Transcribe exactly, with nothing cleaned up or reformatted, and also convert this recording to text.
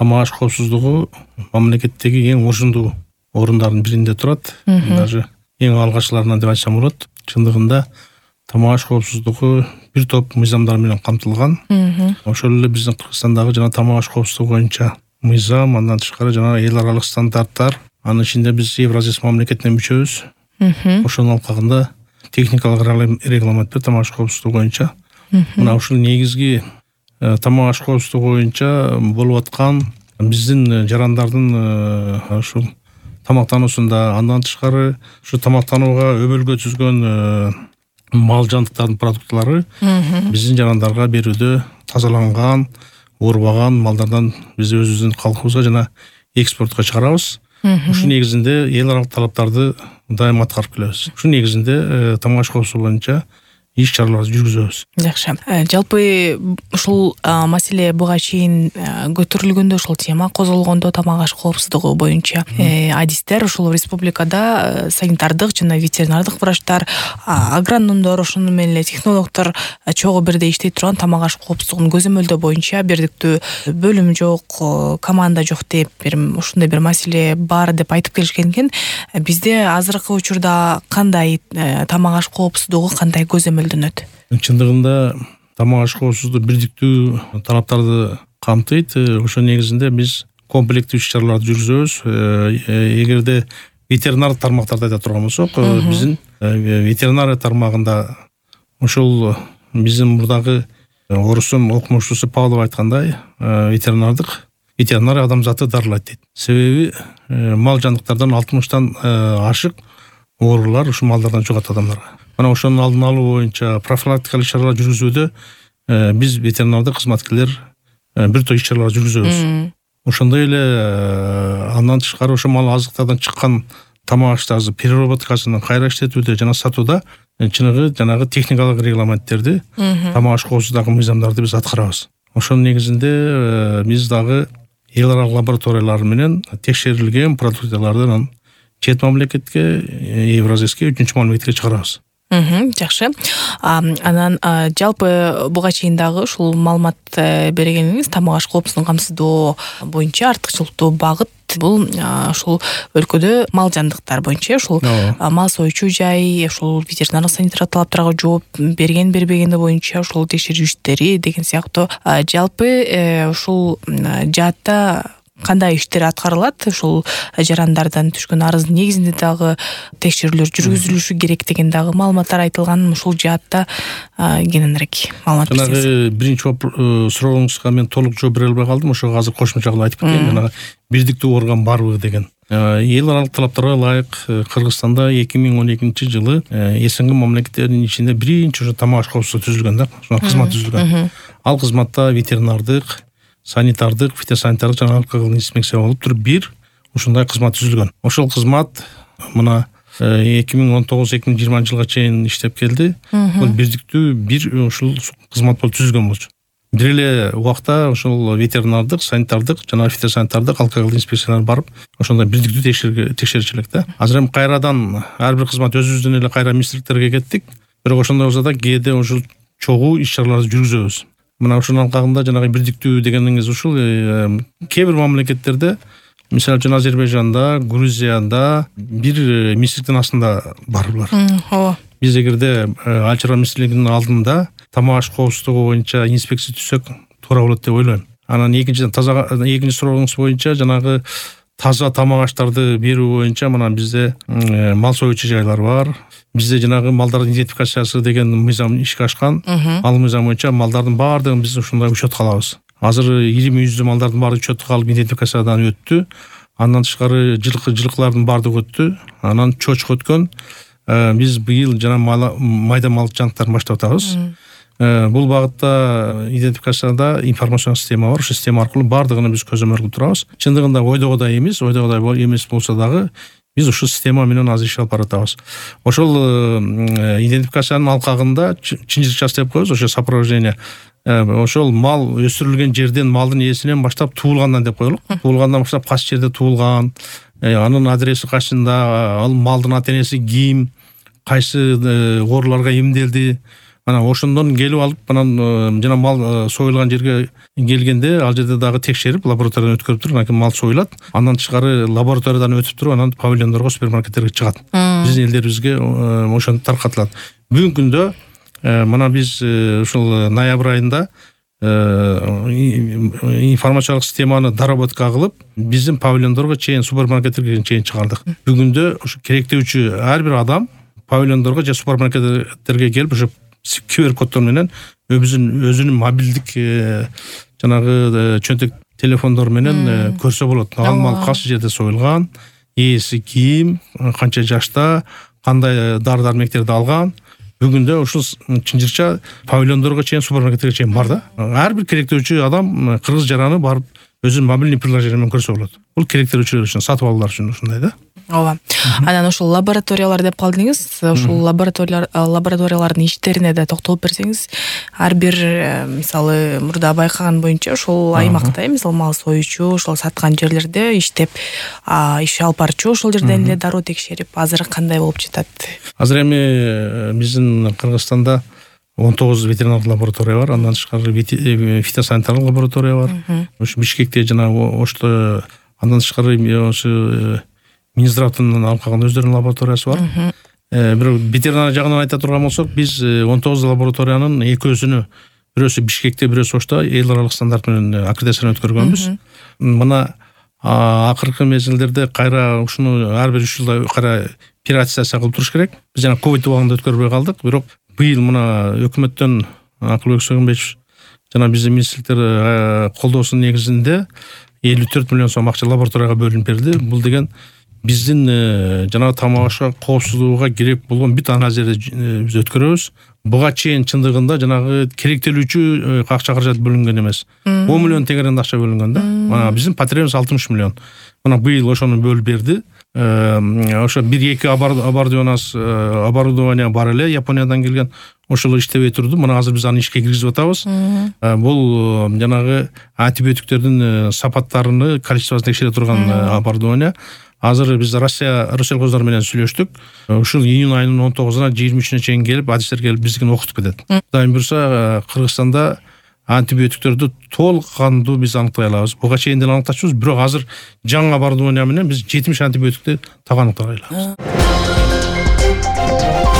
тамак аш коопсуздугу мамлекеттеги эң ушундуу орундардын биринде турат. Даже эң алгачкыларынан деп айтсам болот. Чындыгында тамак аш коопсуздугу бир топ мыйзамдар менен камтылган. Ошол эле биздин Кыргызстандагы жана тамак аш коопсуздугу боюнча мыйзам, андан тышкары жана эл аралык стандарттар. Анын ичинде биз Евразия мамлекетинен мүчөбүз. Ошонун алкагында техникалык регламент бар тамак аш коопсуздугу боюнча. Мына ушул негизги тамак аш коопсуздугу боюнча болуп аткан биздин жарандардын ушул тамактануусунда, андан тышкары ушу тамактанууга өбөлгө түзгөн мал жандыктардын продуктлары биздин жарандарга берүүдө тазаланган, оорубаган малдардан биз өзүбүздүн калкыбызга жана экспортко чыгарабыз. Ушул негизинде эл аралык талаптарды дайым аткарып келебиз. Ушул негизинде тамак аш коопсуздугу боюнча иш чараларды жүргүзөбүз. Жакшы. Жалпы ушул маселе буга чейин көтөрүлгөндө, ушул тема козголгондо тамак аш коопсуздугу боюнча адистер ушул республикада санитардык жана ветеринардык врачтар, агрономдор, ошону менен эле технологдор чогуу бирдей иштей турган тамак аш коопсуздугун көзөмөлдөө боюнча бирдиктүү бөлүм жок, команда жок деп бир ушундай бир маселе бар деп айтып келишкен экен. Бизде азыркы учурда кандай тамак аш коопсуздугу кандай көзөмөл Чындыгында тамак аш коопсуздугу бирдиктүү талаптарды камтыйт. Ошол негизинде биз комплекттүү иш чараларды жүргүзөбүз. Эгерде ветеринар тармактарды айта турган болсок, биздин ветеринария тармагында ошол биздин мурдагы орустун окумуштуусу Павлов айткандай, ветеринардык ветеринария адамзатты дарылайт дейт. Себеби мал жандыктардан алтымыштан ашык оорулар ушу малдардан жугат адамдарга. Мына ошонун алдын алуу боюнча профилактикалык чаралар жүргүзүүдө биз ветеринардык кызматкерлер бир топ иш чаралар жүргүзөбүз. Ошондой эле андан тышкары ошо мал азыктардан чыккан тамак аштарды переработкасын кайра иштетүүдө жана сатууда чыныгы жанагы техникалык регламенттерди, тамак аш коопсуздугу мыйзамдарды биз аткарабыз. Ошонун негизинде биз дагы эл аралык лабораториялар менен текшерилген продукцияларды чет мамлекетке, Евразийский үчүнчү мамлекетке чыгарабыз. Жакшы. Анан жалпы буга чейин дагы ушул маалымат бергениңиз тамак аш коопсуздугун камсыздоо боюнча артыкчылыктуу багыт бул ушул өлкөдө мал жандыктар боюнча ушул мал союучу жай, ушул ветеринардык санитарлык талаптарга жооп берген бербегени боюнча ушул текшерүү иштери деген сыяктуу жалпы ушул жаатта кандай иштер аткарылат? Ушул жарандардан түшкөн арыздын негизинде дагы текшерүүлөр жүргүзүлүшү керек деген дагы маалыматтар айтылган. Ушул жаатта кененирээк маалымат берсеңиз. Жанагы биринчи сурооңузга мен толук жооп бере албай калдым. Ошого азыр кошумча кылып айтып кетейин. Жанагы бирдиктүү орган барбы деген. Эл аралык талаптарга ылайык Кыргызстанда эки миң он экинчи жылы СНГ мамлекеттеринин ичинде биринчи ошо тамак аш коопсуздугу түзүлгөн да, ошол кызмат түзүлгөн. Ал кызматта ветеринардык, санитардык, фитосанитардык жана алкоголдук инспекция болуп туруп бир ушундай кызмат түзүлгөн. Ошол кызмат мына эки миң он тогуз эки миң жыйырманчы жылга чейин иштеп келди. Бул бирдиктүү бир ушул кызмат болуп түзүлгөн болчу. Бир эле убакта ошол ветеринардык, санитардык жана фитосанитардык алкоголдук инспекциялар барып, ошондой бирдиктүү текшерчү элек да. Азыр эми кайрадан ар бир кызмат өзүбүздөн эле кайра министрликтерге кеттик. Бирок ошондой болсо да кээде ушул чогуу иш чараларды жүргүзөбүз. Мына ушунун алкагында жанагы бирдиктүү дегениңиз ушул кээ бир мамлекеттерде, мисалы үчүн Азербайжанда, Грузияда бир министрликтин астында бар булар. Ооба. Биз эгерде Айыл чарба министрлигинин алдында тамак аш коопсуздугу боюнча инспекция түзсөк туура болот деп ойлойм. Анан экинчиден таза экинчи сурооңуз боюнча жанагы таза тамак аштарды берүү боюнча мына бизде мал союучу жайлар бар. Бизде жанагы малдардын идентификациясы деген мыйзам ишке ашкан. Ал мыйзам боюнча малдардын баардыгын биз ушундай учетко алабыз. Азыр ийирми жүздүү малдардын баары учетко алып идентификациядан өттү. Андан тышкары жылкы жылкылардын баардыгы өттү. Анан чочко өткөн. Биз быйыл жана майда мал жандыктарын баштап атабыз. Бул багытта идентификацияда информацион система бар. Ошол система аркылуу баардыгын биз көзөмөл кылып турабыз. Чындыгында ойдогодай эмес, ойдогодай эмес болсо дагы биз ушул система менен азыр иш алып баратабыз. Ошол идентификациянын алкагында чынжырчасы деп коебуз, ошо сопровождение. Ошол мал өсүрүлгөн жерден, малдын ээсинен баштап туулгандан деп коелук. Туулгандан баштап кайсы жерде туулган, анын адреси кайсында, ал малдын ата энеси ким, кайсы ооруларга эмделди. Мына ошондон келип алып анан жана мал союлган жерге келгенде ал жерде дагы текшерип лабораториядан өткөрүп туруп анан кийин мал союлат. Андан тышкары лабораториядан өтүп туруп анан павильондорго, супермаркеттерге чыгат. Биздин элдерибизге ошону таркатылат. Бүгүнкү күндө мына биз ушул ноябрь айында информациялык системаны доработка кылып, биздин павильондорго чейин, супермаркеттерге чейин чыгардык. Бүгүндө ушу керектөөчү ар бир адам павильондорго же супермаркеттерге келип ушу ку эр коддор менен өзүнүн өзүнүн мобилдик жанагы чөнтөк телефондор менен көрсө болот. Ал мал кайсы жерде союлган, ээси ким, канча жашта, кандай дары-дармектерди алган. Бүгүндө ушул чынжырча павильондорго чейин, супермаркеттерге чейин бар да. Ар бир керектөөчү адам кыргыз жараны барып өзүнүн мобильный приложение менен көрсө болот. Бул керектөөчүлөр үчүн, сатып алуулар үчүн ушундай да. Ооба. Анан ушул лабораториялар деп калдыңыз. Ушул лабораториялар лабораториялардын иштерине да токтолуп берсеңиз, ар бир мисалы мурда байкаган боюнча ушул аймакта, мисалы мал союучу, ошол саткан жерлерде иштеп, иш алып барчу, ошол жерден эле дароо текшерип, азыр кандай болуп жатат? Азыр эми биздин Кыргызстанда он тогуз ветеринардык лаборатория бар, андан тышкары фитосанитарлык лаборатория бар. Ушу Бишкекте жана ошто андан тышкары ошо Минздравдын алып калган өздөрүнүн лабораториясы бар. Бирок ветеринар жагынан айта турган болсок, биз он тогуз лабораториянын экөөсүнү, бирөөсү Бишкекте, бирөөсү ошто эл аралык стандарт менен аккредитациялар өткөргөнбүз. Мына акыркы мезгилдерде кайра ушуну ар бир үч жылда кайра периодизация кылып туруш керек. Биз жана ковид убагында өткөрбөй калдык, бирок быйыл мына өкмөттөн Акылбек Сөгүнбаевич жана биздин министрликтер колдоосунун негизинде элүү төрт миллион сом акча лабораторияга бөлүнүп берди. Бул деген биздин жанагы тамак ашка коопсуздугуга керек болгон бүт анализдерди биз өткөрөбүз. Буга чейин чындыгында жанагы керектелүүчү акча каражат бөлүнгөн эмес. он миллион теңгеден акча бөлүнгөн да. Мына биздин потребность алтымыш миллион. Мына быйыл ошону бөлүп берди. Ошо бир-эки оборудование бар эле, Япониядан келген. Ошол иштебей турду. Мына азыр биз аны ишке киргизип атабыз. Бул жанагы антибиотиктердин сапаттарыны, количествосын текшере турган оборудование. Азыр биз Россия Россельхоздор менен сүйлөштүк. Ушул июнь айынын он тогузуна жыйырма үчүнө чейин келип, адистер келип биздикин окутуп кетет. Кудайым буйруса, Кыргызстанда антибиотиктерди толук кандуу биз аныктай алабыз. Буга чейин деле аныктачубуз, бирок азыр жаңы оборудование менен биз жетимиш антибиотикти так аныктай алабыз.